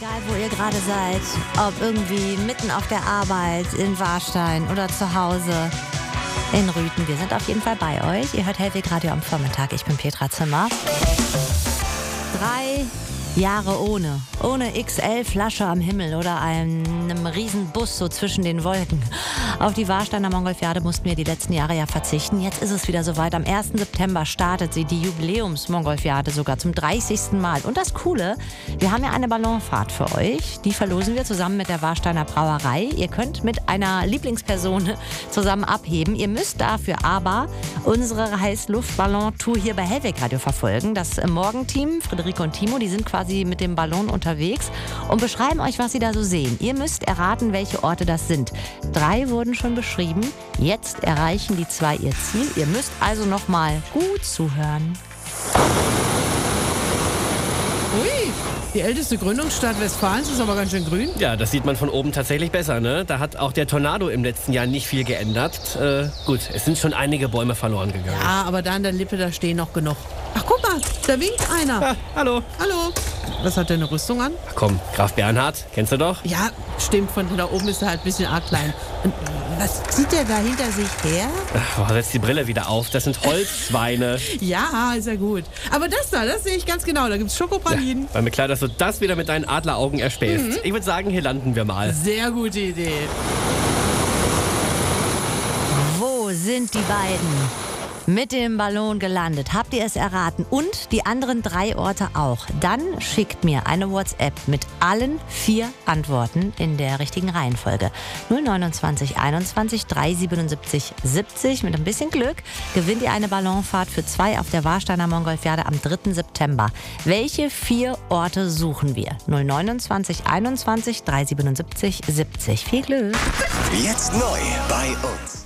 Egal, wo ihr gerade seid, ob irgendwie mitten auf der Arbeit, in Warstein oder zu Hause in Rüthen. Wir sind auf jeden Fall bei euch. Ihr hört Hellweg Radio am Vormittag. Ich bin Petra Zimmer. 3 Jahre ohne XL-Flasche am Himmel oder einem riesen Bus so zwischen den Wolken. Auf die Warsteiner Mongolfiade mussten wir die letzten Jahre ja verzichten. Jetzt ist es wieder soweit. Am 1. September startet sie, die Jubiläums-Mongolfiade, sogar zum 30. Mal. Und das Coole, wir haben ja eine Ballonfahrt für euch. Die verlosen wir zusammen mit der Warsteiner Brauerei. Ihr könnt mit einer Lieblingsperson zusammen abheben. Ihr müsst dafür aber unsere Heißluftballon-Tour hier bei Hellweg Radio verfolgen. Das Morgenteam, Friederike und Timo, die sind quasi mit dem Ballon unterwegs und beschreiben euch, was sie da so sehen. Ihr müsst erraten, welche Orte das sind. 3 wurden schon beschrieben. Jetzt erreichen die 2 ihr Ziel. Ihr müsst also noch mal gut zuhören. Ui, die älteste Gründungsstadt Westfalens ist aber ganz schön grün. Ja, das sieht man von oben tatsächlich besser, ne? Da hat auch der Tornado im letzten Jahr nicht viel geändert. Gut, es sind schon einige Bäume verloren gegangen. Ja, aber da an der Lippe, da stehen noch genug. Ach, guck mal, da winkt einer. Ah, hallo. Hallo. Was hat der, eine Rüstung an? Ach komm, Graf Bernhard, kennst du doch? Ja, stimmt, von da oben ist er halt ein bisschen arg klein. Und was zieht der da hinter sich her? Ach, setz die Brille wieder auf, das sind Holzschweine. Ja, ist ja gut. Aber das da, das sehe ich ganz genau, da gibt's Schokopralinen. Ja, war mir klar, dass du das wieder mit deinen Adleraugen erspähst. Ich würde sagen, hier landen wir mal. Sehr gute Idee. Wo sind die beiden? Mit dem Ballon gelandet. Habt ihr es erraten? Und die anderen 3 Orte auch. Dann schickt mir eine WhatsApp mit allen 4 Antworten in der richtigen Reihenfolge. 029 21 377 70. Mit ein bisschen Glück gewinnt ihr eine Ballonfahrt für 2 auf der Warsteiner Mongolfiade am 3. September. Welche 4 Orte suchen wir? 029 21 377 70. Viel Glück! Jetzt neu bei uns.